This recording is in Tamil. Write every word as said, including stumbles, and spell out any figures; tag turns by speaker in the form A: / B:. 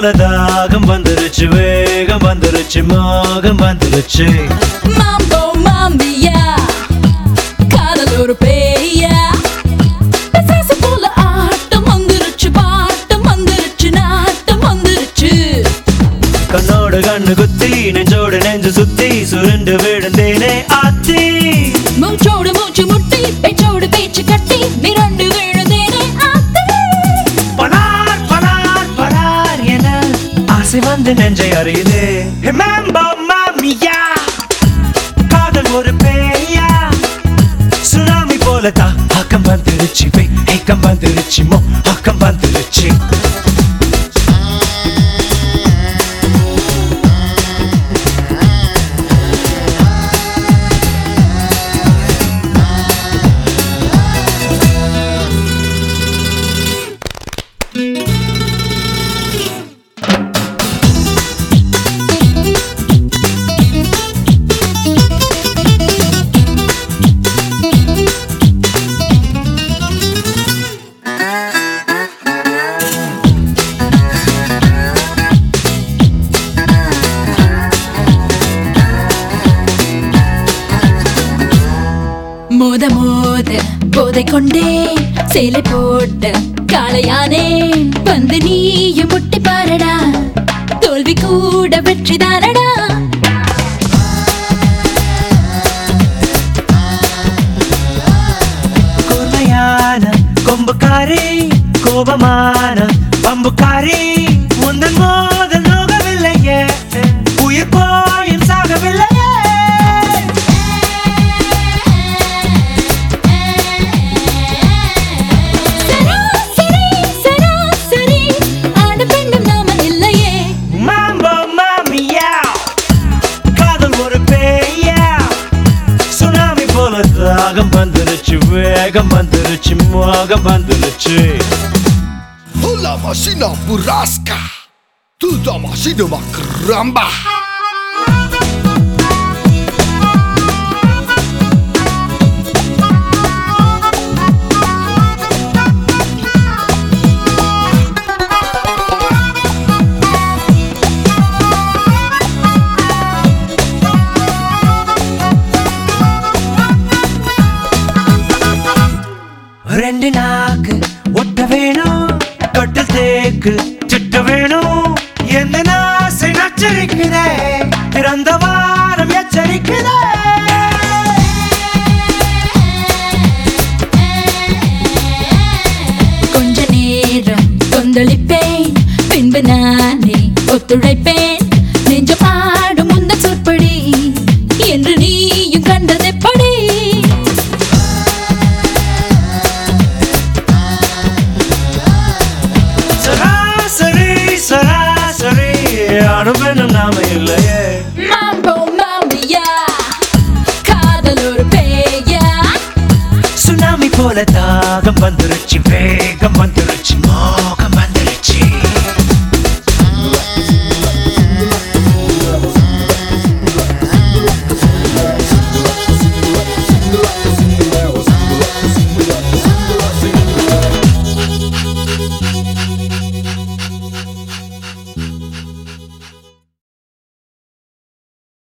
A: போல தாகம் வந்துருச்சு, வேகம் வந்துருச்சு, மோகம் வந்துருச்சு.
B: Mambo mamiya, காதல் ஒரு பேயா, பேச போல ஆட்டம் வந்துருச்சு, பாட்டம் வந்துருச்சு, நாட்டம் வந்துருச்சு.
A: கண்ணோடு கண்ணு குத்தி நெஞ்சோடு நெஞ்சு சுத்தி சுருண்டு விழுந்தேனே ஆத்தி.
B: மூச்சோடு மூச்சு முட்டி பேச்சோடு பேச்சு கட்டி மிரண்டு விழுந்தேனே ஆத்தி.
A: பனார் பனார் பனார் என ஆசை வந்து நெஞ்சை அறியுதே. Mambo mamiya, காதல் ஒரு பேயா, சுனாமி போல தாக்கம் வந்துருச்சு, வேகம் வந்துருச்சு, மோகம் வந்துருச்சு.
B: மோத மோத போதை கொண்டே சேலை போட்ட காளையானே, வந்து நீயும் முட்டி பாரடா, தோல்வி கூட வெற்றிதானடா.
A: கூர்மையான கொம்புக்காரி, கோபமான பம்புக்காரி, உந்தன் மோதல் நோகவில்லையே, உயிர் போயும் சாகவில்லையே.
B: சராசரி சராசரி ஆண்டு பெண்ணும் நாம இல்லையே.
A: Mambo mamiya, காதல் ஒரு பேயா, சுனாமி போல தாகம் வந்துருச்சு, வேகம் வந்துருச்சு, மோகம் வந்துருச்சு.
C: Hola maszyna buraska, tu ta maszyna ma kramba.
A: ரெண்டு நாக்கு ஒட்ட வேணும், தொட்டு தேக்கு சுட்ட வேணும், எந்த நாசை நச்சரிக்குதே, பிறந்த வாரம் எச்சரிக்குதே.
B: கொஞ்ச நேரம் கொந்தளிப்பேன், பின்பு நானே ஒத்துழைப்பேன், நெஞ்ச பாடும் முந்த சொற்படி என்று நீயும் கண்டதெப்படி.
A: சராசரி சராசரி அனுபவம் நாம இல்லையே.
B: Mambo mamiya, காதல் ஒரு பேயா,
A: சுனாமி போல தாகம் வந்துருச்சு, வேகம் வந்துருச்சு, மா